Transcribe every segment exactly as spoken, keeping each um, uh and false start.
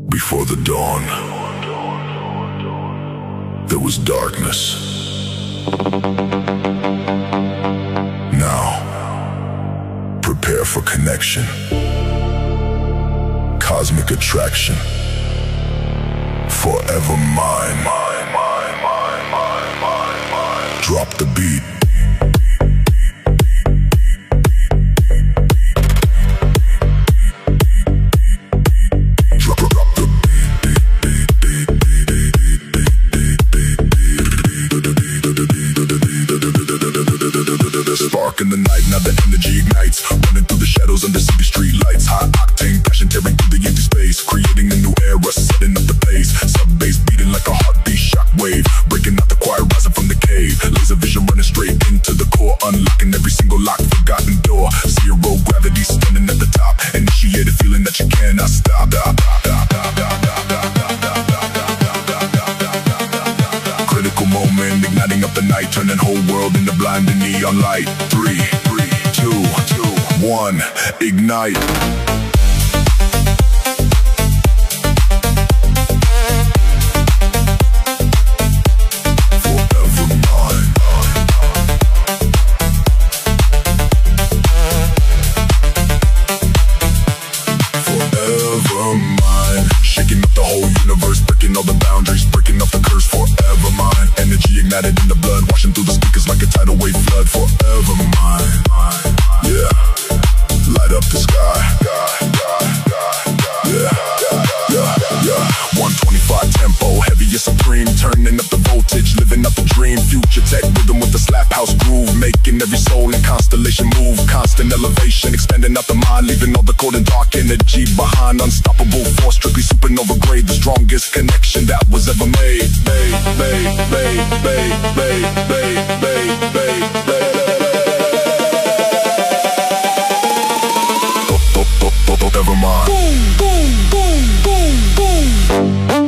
Before the dawn, there was darkness. Now, prepare for connection. Cosmic attraction. Forever mine. Drop the beat. Spark in the night, now the energy ignites. Running through the shadows under city street lights. High octane passion tearing through the empty space, creating a new era, setting up the pace. Sub-bass beating like a heartbeat shockwave, breaking out the choir, rising from the cave. Laser vision running straight into the core, unlocking every single locked, forgotten door. Zero gravity standing at the top, initiate a feeling that you cannot stop. Critical moment, igniting up the night, turning whole world into blinding neon light. Three, three, two, two, one, ignite. All the boundaries, breaking off the curse, forever mine. Energy ignited in the blood, washing through the speakers like a tidal wave flood. Forever mine, yeah. Light up the sky, yeah, yeah, yeah. one twenty-five tempo, heavy and supreme, turning up the voltage, living up the dream. Future tech rhythm with the slap house groove, making every soul and constellation move. Constant elevation, expanding out the mind, leaving all the cold and dark energy behind. Unstoppable force, strictly supernova grade, the strongest connection that was ever made. Bay, bay, bay, bay, bay, bay, bay, bay, bay. Forever mine. Boom, boom, boom, boom, boom.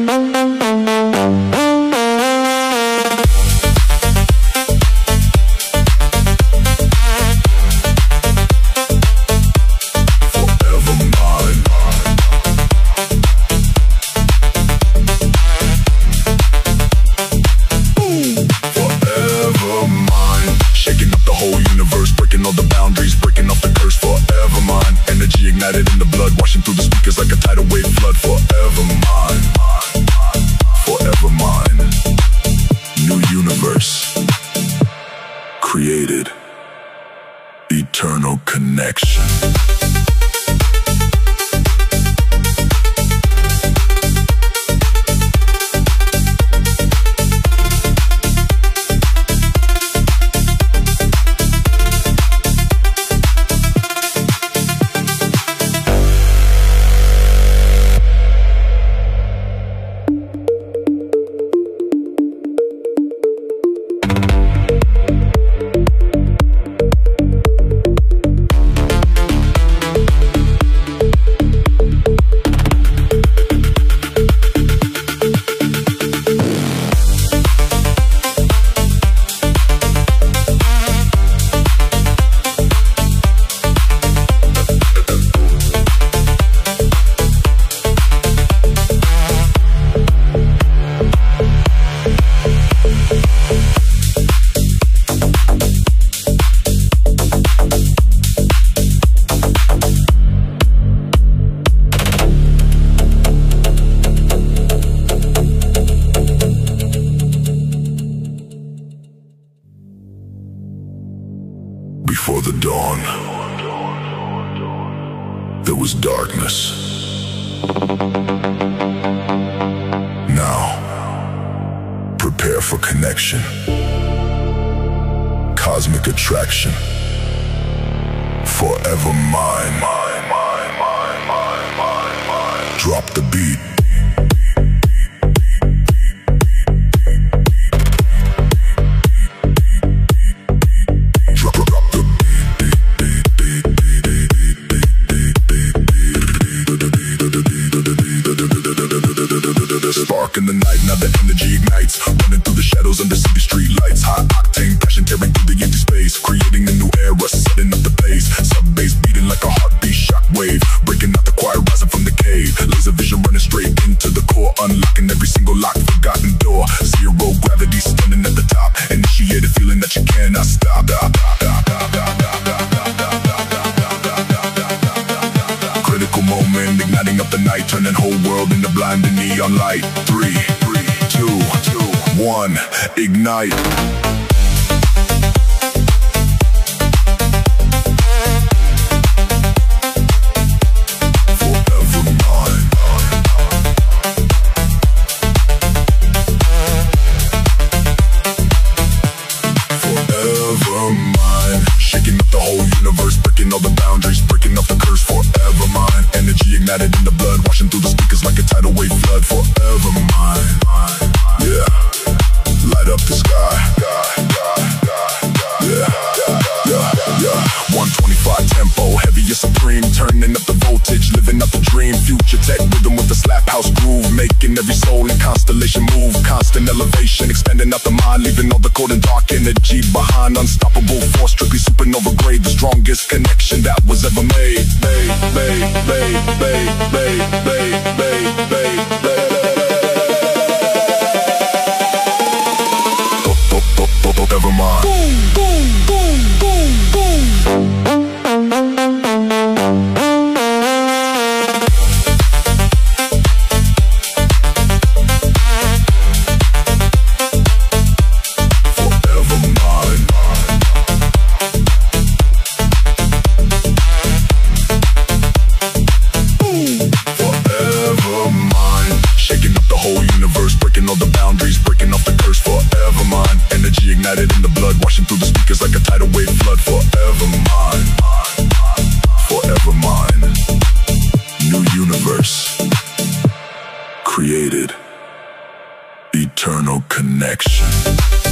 All the boundaries, breaking off the curse, forever mine. Energy ignited in the blood, washing through the speakers like a tidal wave flood. Forever mine, forever mine. New universe created, eternal connection. Before the dawn, there was darkness. Now, prepare for connection. Cosmic attraction. Forever mine. Drop the beat. Spark in the night, now the energy ignites. Running through the shadows under city street lights. High octane passion tearing through the empty space, creating a new era, setting up the pace. Sub-bass beating like a heartbeat shockwave, breaking out the choir, rising from the cave. Laser vision running straight wind, igniting up the night, turning whole world into blinding neon light. Three, three, two, two, one, ignite. Shaking up the whole universe, breaking all the boundaries, breaking up the curse. Forever mine, energy ignited in the blood, washing through the speakers like a tidal wave flood. Forever mine, yeah. Light up the sky, yeah, yeah, yeah. one twenty-five tempo, heavy and supreme, turning up the voltage, living up the dream. Future tech rhythm with the slap house groove, making every soul and constellation move. Constant elevation, expanding out the mind, leaving all the cold and dark energy behind. Unstoppable force, strictly supernova grade, the strongest connection that was ever made. Bay, bay, bay, bay, bay, bay, bay, bay, bay. Forever mine. Boom, boom, boom, boom, boom. Ignited in the blood, washing through the speakers like a tidal wave flood. Forever mine, forever mine. New universe created, eternal connection.